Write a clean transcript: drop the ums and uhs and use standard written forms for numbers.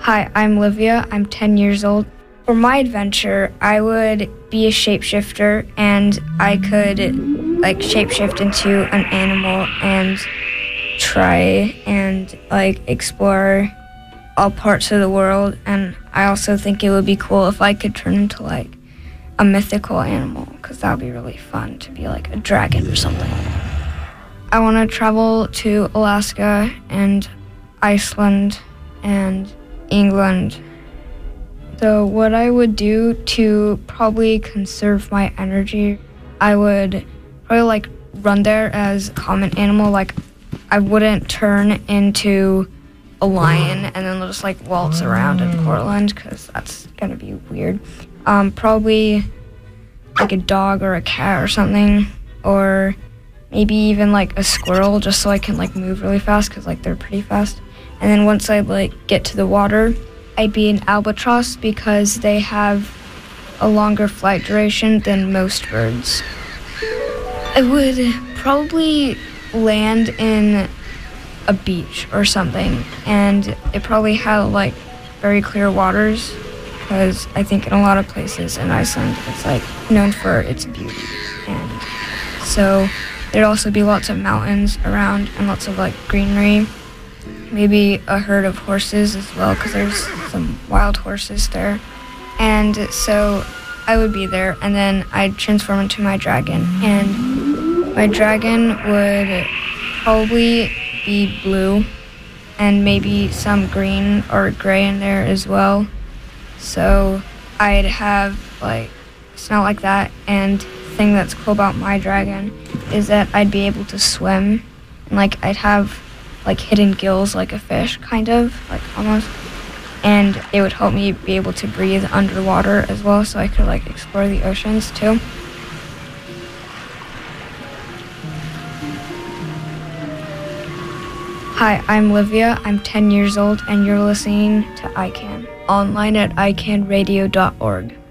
Hi, I'm Livia. I'm 10 years old. For my adventure, I would be a shapeshifter, and I could shapeshift into an animal and try and explore all parts of the world. And I also think it would be cool if I could turn into a mythical animal, because that would be really fun to be like a dragon or something. I want to travel to Alaska and Iceland and England. So what I would do to probably conserve my energy, I would probably run there as a common animal. I wouldn't turn into a lion and then just waltz around in Portland, because that's gonna be weird. Probably a dog or a cat or something, or maybe even a squirrel, just so I can move really fast, because they're pretty fast. And then once I get to the water, I'd be an albatross, because they have a longer flight duration than most birds. I would probably land in a beach or something, and it probably had very clear waters, because I think in a lot of places in Iceland it's known for its beauty. And so there'd also be lots of mountains around and lots of greenery. Maybe a herd of horses as well, because there's some wild horses there. And so I would be there, and then I'd transform into my dragon. And my dragon would probably be blue, and maybe some green or gray in there as well. So I'd have smell like that. And the thing that's cool about my dragon is that I'd be able to swim, and I'd have hidden gills like a fish, kind of, almost. And it would help me be able to breathe underwater as well, so I could explore the oceans too. Hi, I'm Livia. I'm 10 years old, and you're listening to ICANN, online at icanradio.org.